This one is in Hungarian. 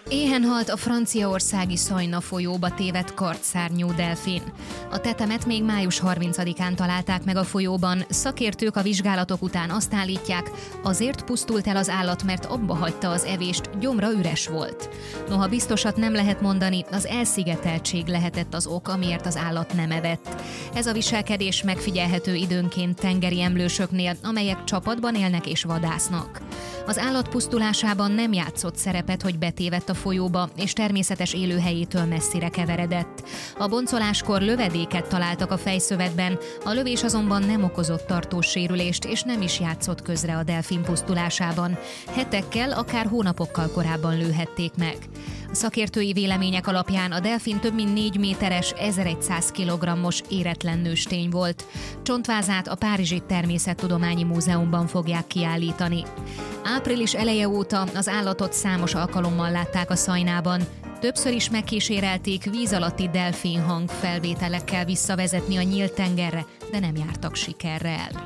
Éhen halt a franciaországi Sajna folyóba tévedt kardszárnyú delfin. A tetemet még május 30-án találták meg a folyóban, szakértők a vizsgálatok után azt állítják, azért pusztult el az állat, mert abba hagyta az evést, gyomra üres volt. Noha biztosat nem lehet mondani, az elszigeteltség lehetett az ok, amiért az állat nem evett. Ez a viselkedés megfigyelhető időnként tengeri emlősöknél, amelyek csapatban élnek és vadásznak. Az állat pusztulásában nem játszott szerepet, hogy betévedt a folyóba, és természetes élőhelyétől messzire keveredett. A boncoláskor lövedéket találtak a fejszövetben, a lövés azonban nem okozott tartós sérülést, és nem is játszott közre a delfin pusztulásában. Hetekkel, akár hónapokkal korábban lőhették meg. A szakértői vélemények alapján a delfin több mint 4 méteres, 1100 kg-os éretlen nőstény volt. Csontvázát a Párizsi Természettudományi Múzeumban fogják kiállítani. Április eleje óta az állatot számos alkalommal látták a Szajnában. Többször is megkísérelték víz alatti delfin hang felvételekkel visszavezetni a nyílt tengerre, de nem jártak sikerrel.